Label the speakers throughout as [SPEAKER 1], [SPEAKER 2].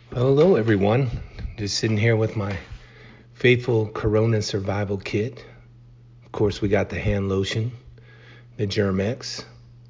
[SPEAKER 1] Well, hello, everyone. Just sitting here with my faithful Corona survival kit. Of course, we got the hand lotion, the Germ-X,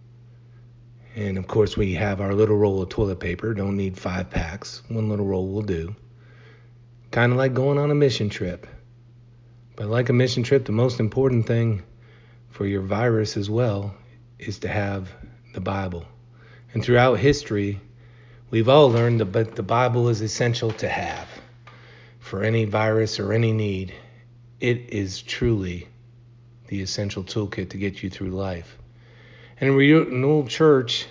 [SPEAKER 1] and of course, we have our little roll of toilet paper. Don't need 5 packs. One little roll will do. Kind of like going on a mission trip. But like a mission trip, the most important thing for your virus as well is to have the Bible. And throughout history, we've all learned that the Bible is essential to have for any virus or any need. It is truly the essential toolkit to get you through life. And in Renewal Church,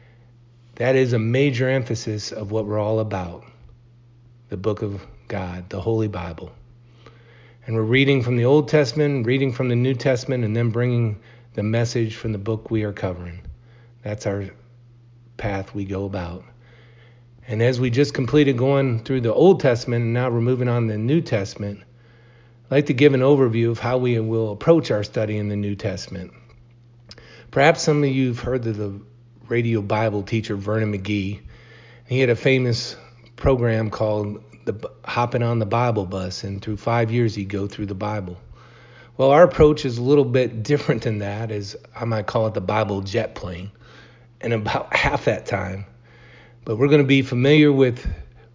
[SPEAKER 1] that is a major emphasis of what we're all about, the book of God, the Holy Bible. And we're reading from the Old Testament, reading from the New Testament, and then bringing the message from the book we are covering. That's our path we go about. And as we just completed going through the Old Testament and now we're moving on to the New Testament, I'd like to give an overview of how we will approach our study in the New Testament. Perhaps some of you have heard of the radio Bible teacher Vernon McGee. He had a famous program called the Hopping on the Bible Bus, and through 5 years he'd go through the Bible. Well, our approach is a little bit different than that, as I might call it the Bible jet plane, and about half that time. But we're going to be familiar with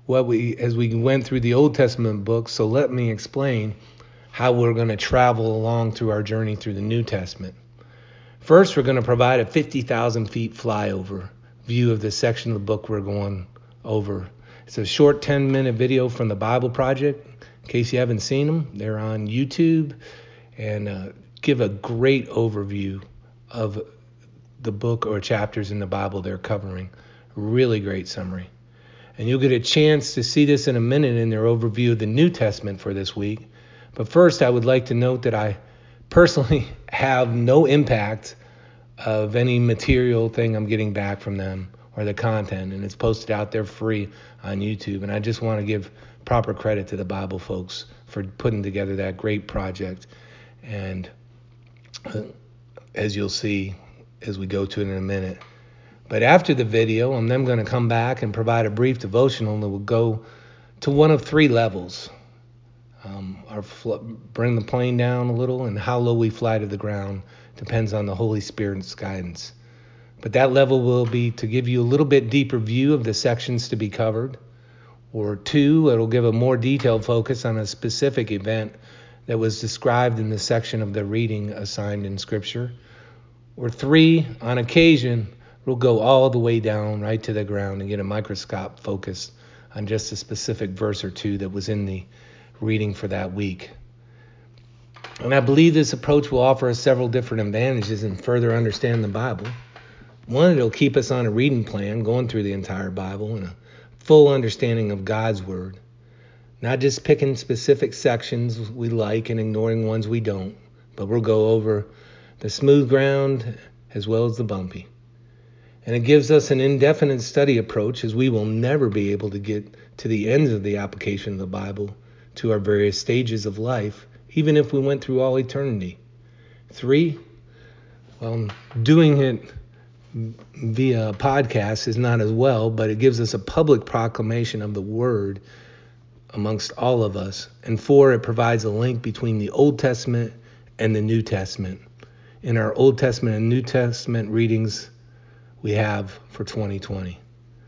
[SPEAKER 1] as we went through the Old Testament books, so let me explain how we're going to travel along through our journey through the New Testament. First, we're going to provide a 50,000 feet flyover view of the section of the book we're going over. It's a short 10-minute video from the Bible Project. In case you haven't seen them, they're on YouTube and give a great overview of the book or chapters in the Bible they're covering. Really great summary. And you'll get a chance to see this in a minute in their overview of the New Testament for this week. But first, I would like to note that I personally have no impact of any material thing I'm getting back from them or the content, and it's posted out there free on YouTube. And I just want to give proper credit to the Bible folks for putting together that great project. And as you'll see as we go to it in a minute. But after the video, I'm then going to come back and provide a brief devotional that will go to one of 3 levels. Bring the plane down a little, and how low we fly to the ground depends on the Holy Spirit's guidance. But that level will be to give you a little bit deeper view of the sections to be covered. Or 2, it'll give a more detailed focus on a specific event that was described in the section of the reading assigned in Scripture. Or 3, on occasion, we'll go all the way down right to the ground and get a microscope focus on just a specific verse or 2 that was in the reading for that week. And I believe this approach will offer us several different advantages in further understanding the Bible. One, it'll keep us on a reading plan, going through the entire Bible and a full understanding of God's Word. Not just picking specific sections we like and ignoring ones we don't, but we'll go over the smooth ground as well as the bumpy. And it gives us an indefinite study approach, as we will never be able to get to the ends of the application of the Bible to our various stages of life, even if we went through all eternity. 3, doing it via podcast is not as well, but it gives us a public proclamation of the Word amongst all of us. And 4, it provides a link between the Old Testament and the New Testament. In our Old Testament and New Testament readings we have for 2020.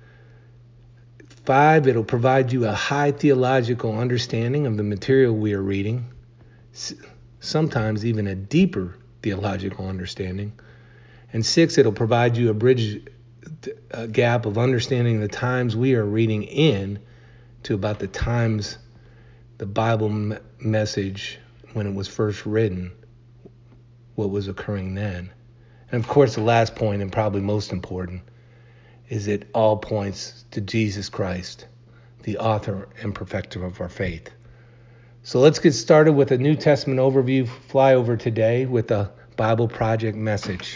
[SPEAKER 1] 5, it'll provide you a high theological understanding of the material we are reading, sometimes even a deeper theological understanding. And 6, it'll provide you a gap of understanding the times we are reading in to about the times the Bible message when it was first written, what was occurring then. And of course, the last point, and probably most important, is it all points to Jesus Christ, the author and perfecter of our faith. So let's get started with a New Testament overview flyover today with the Bible Project message.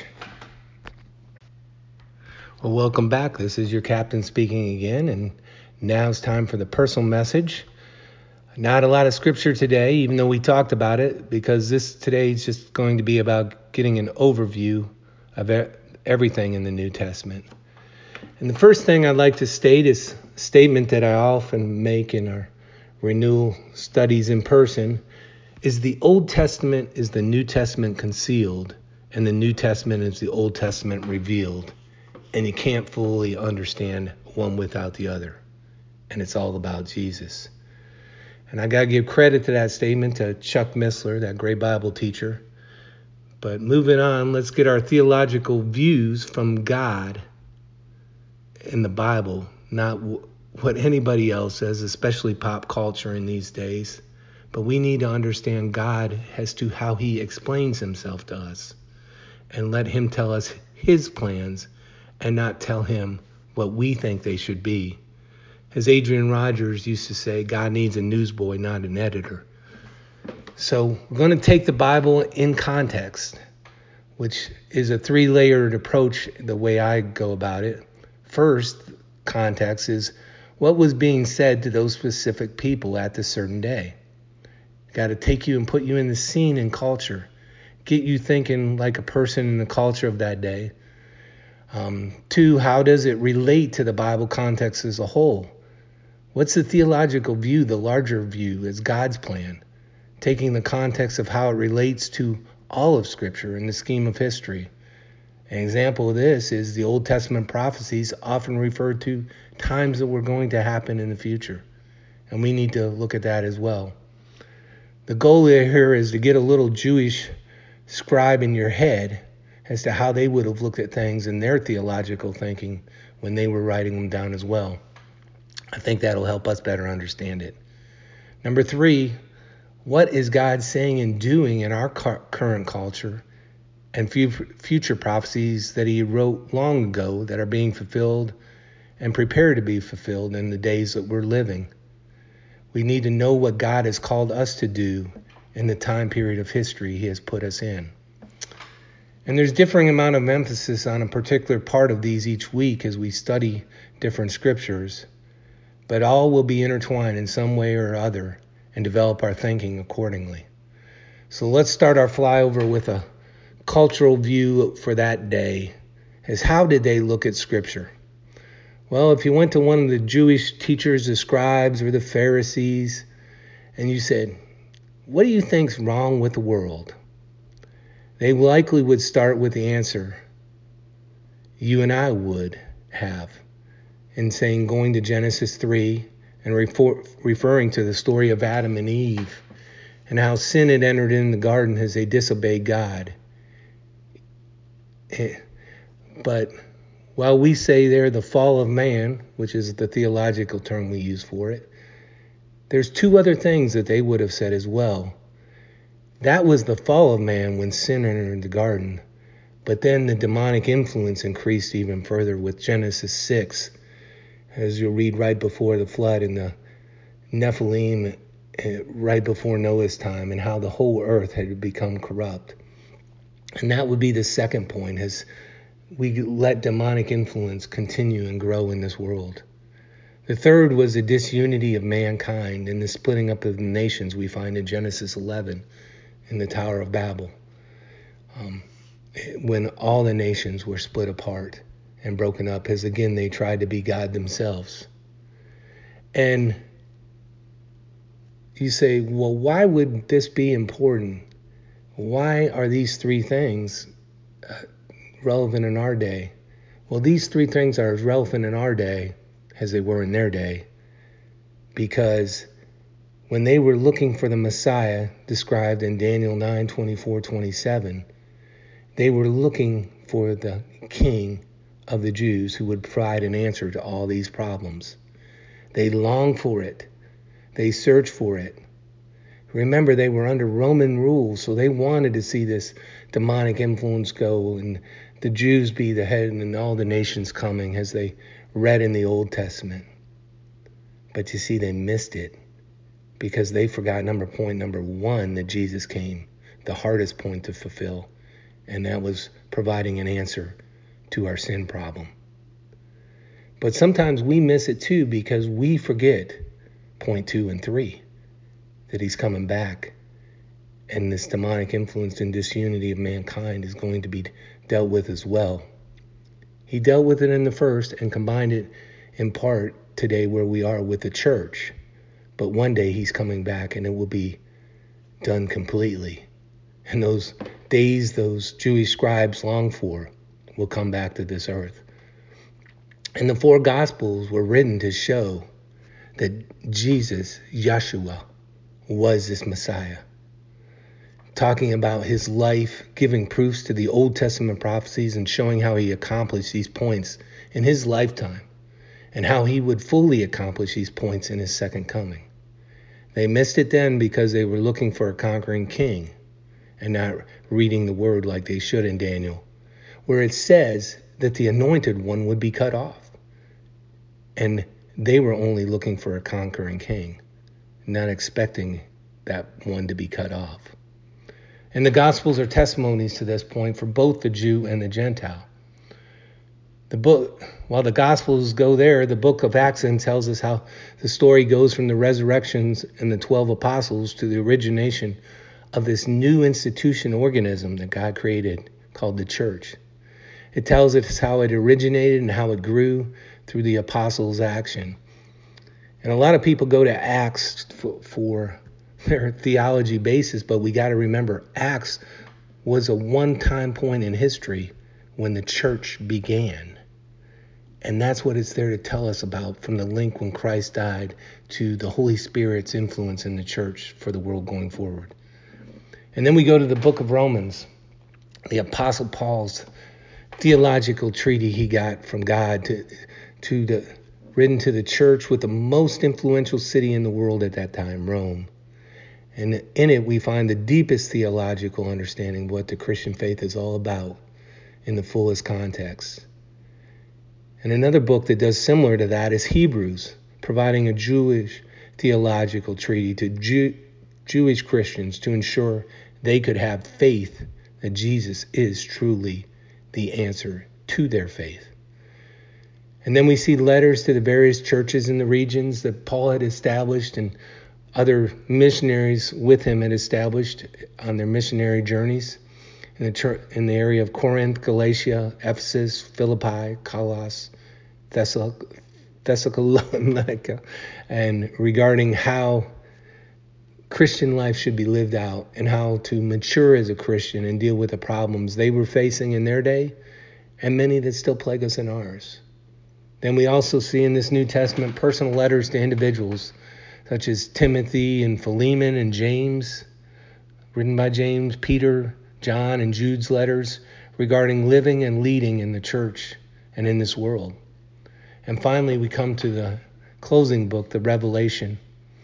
[SPEAKER 1] Well, welcome back. This is your captain speaking again, and now it's time for the personal message. Not a lot of scripture today, even though we talked about it, because this today is just going to be about getting an overview of everything in the New Testament. And the first thing I'd like to state is statement that I often make in our renewal studies in person is the Old Testament is the New Testament concealed, and the New Testament is the Old Testament revealed. And you can't fully understand one without the other. And it's all about Jesus. And I got to give credit to that statement to Chuck Missler, that great Bible teacher. But moving on, let's get our theological views from God in the Bible, not what anybody else says, especially pop culture in these days. But we need to understand God as to how he explains himself to us, and let him tell us his plans and not tell him what we think they should be. As Adrian Rogers used to say, God needs a newsboy, not an editor. So we're going to take the Bible in context, which is a three-layered approach the way I go about it. First, context is what was being said to those specific people at this certain day. Got to take you and put you in the scene and culture, get you thinking like a person in the culture of that day. Two, how does it relate to the Bible context as a whole? What's the theological view, the larger view, as God's plan, taking the context of how it relates to all of Scripture in the scheme of history? An example of this is the Old Testament prophecies often referred to times that were going to happen in the future, and we need to look at that as well. The goal here is to get a little Jewish scribe in your head as to how they would have looked at things in their theological thinking when they were writing them down as well. I think that'll help us better understand it. Number three, what is God saying and doing in our current culture and future prophecies that he wrote long ago that are being fulfilled and prepared to be fulfilled in the days that we're living? We need to know what God has called us to do in the time period of history he has put us in. And there's differing amount of emphasis on a particular part of these each week as we study different scriptures, but all will be intertwined in some way or other and develop our thinking accordingly. So let's start our flyover with a cultural view for that day, as how did they look at scripture? Well, if you went to one of the Jewish teachers, the scribes, or the Pharisees, and you said, what do you think's wrong with the world? They likely would start with the answer you and I would have, in saying, going to Genesis 3 and referring to the story of Adam and Eve and how sin had entered in the garden as they disobeyed God. But while we say there the fall of man, which is the theological term we use for it, there's two other things that they would have said as well. That was the fall of man when sin entered the garden. But then the demonic influence increased even further with Genesis 6, as you'll read right before the flood and the Nephilim right before Noah's time, and how the whole earth had become corrupt. And that would be the second point, as we let demonic influence continue and grow in this world. The third was the disunity of mankind and the splitting up of the nations we find in Genesis 11 in the Tower of Babel, when all the nations were split apart and broken up, as again they tried to be God themselves. And you say, well, why would this be important? Why are these three things relevant in our day? Well, these three things are as relevant in our day as they were in their day, because when they were looking for the Messiah described in Daniel 9:24-27, they were looking for the king of the Jews who would provide an answer to all these problems. They longed for it. They searched for it. Remember, they were under Roman rule, so they wanted to see this demonic influence go and the Jews be the head and all the nations coming, as they read in the Old Testament. But you see, they missed it because they forgot point number one, that Jesus came, the hardest point to fulfill, and that was providing an answer to our sin problem. But sometimes we miss it too because we forget point 2 and 3, that he's coming back, and this demonic influence and disunity of mankind is going to be dealt with as well. He dealt with it in the first and combined it in part today where we are with the church. But one day he's coming back and it will be done completely. And those days those Jewish scribes long for will come back to this earth. And the 4 Gospels were written to show that Jesus, Yeshua, was this Messiah. Talking about his life, giving proofs to the Old Testament prophecies and showing how he accomplished these points in his lifetime and how he would fully accomplish these points in his second coming. They missed it then because they were looking for a conquering king and not reading the word like they should in Daniel, where it says that the anointed one would be cut off. And they were only looking for a conquering king, not expecting that one to be cut off. And the Gospels are testimonies to this point for both the Jew and the Gentile. While the Gospels go there, the book of Acts then tells us how the story goes from the resurrections and the 12 apostles to the origination of this new institution organism that God created called the church. It tells us how it originated and how it grew through the apostles' action. And a lot of people go to Acts for their theology basis, but we got to remember Acts was a one-time point in history when the church began. And that's what it's there to tell us about, from the link when Christ died to the Holy Spirit's influence in the church for the world going forward. And then we go to the book of Romans, the Apostle Paul's theological treaty he got from God written to the church with the most influential city in the world at that time, Rome. And in it, we find the deepest theological understanding of what the Christian faith is all about in the fullest context. And another book that does similar to that is Hebrews, providing a Jewish theological treaty to Jewish Christians to ensure they could have faith that Jesus is truly the answer to their faith. And then we see letters to the various churches in the regions that Paul had established and other missionaries with him had established on their missionary journeys in the area of Corinth, Galatia, Ephesus, Philippi, Colossus, Thessalonica, and regarding how Christian life should be lived out and how to mature as a Christian and deal with the problems they were facing in their day and many that still plague us in ours. Then we also see in this New Testament personal letters to individuals such as Timothy and Philemon and James, written by James, Peter, John, and Jude's letters regarding living and leading in the church and in this world. And finally, we come to the closing book, the Revelation.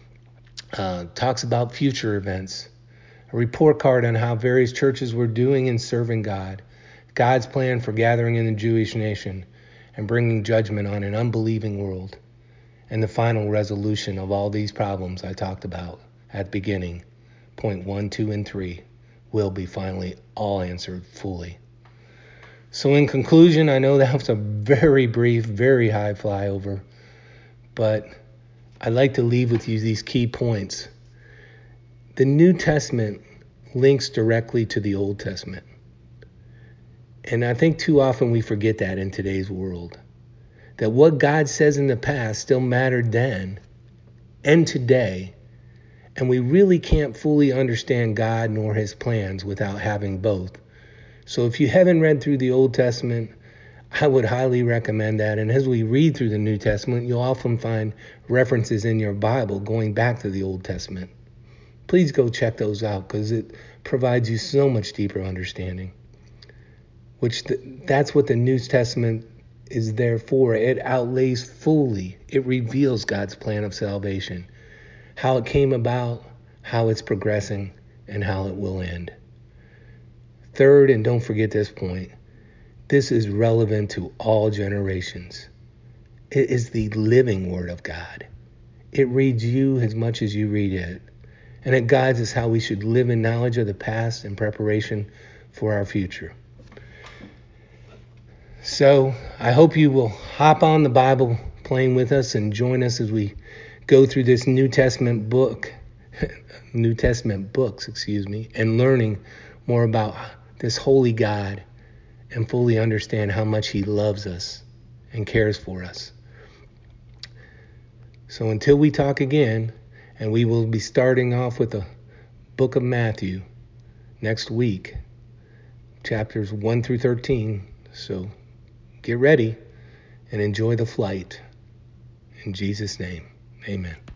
[SPEAKER 1] Talks about future events, a report card on how various churches were doing in serving God, God's plan for gathering in the Jewish nation and bringing judgment on an unbelieving world, and the final resolution of all these problems I talked about at the beginning, point 1, 2, and 3, will be finally all answered fully. So in conclusion, I know that was a very brief, very high flyover, but I'd like to leave with you these key points. The New Testament links directly to the Old Testament. And I think too often we forget that in today's world. That what God says in the past still mattered then and today. And we really can't fully understand God nor his plans without having both. So if you haven't read through the Old Testament, I would highly recommend that. And as we read through the New Testament, you'll often find references in your Bible going back to the Old Testament. Please go check those out because it provides you so much deeper understanding. That's what the New Testament is there for. It outlays fully. It reveals God's plan of salvation, how it came about, how it's progressing, and how it will end. Third, and don't forget this point, this is relevant to all generations. It is the living Word of God. It reads you as much as you read it, and it guides us how we should live in knowledge of the past and preparation for our future. So I hope you will hop on the Bible plane with us and join us as we go through this New Testament books, and learning more about this holy God and fully understand how much he loves us and cares for us. So until we talk again, and we will be starting off with the book of Matthew next week, chapters 1 through 13. So get ready and enjoy the flight. In Jesus' name, amen.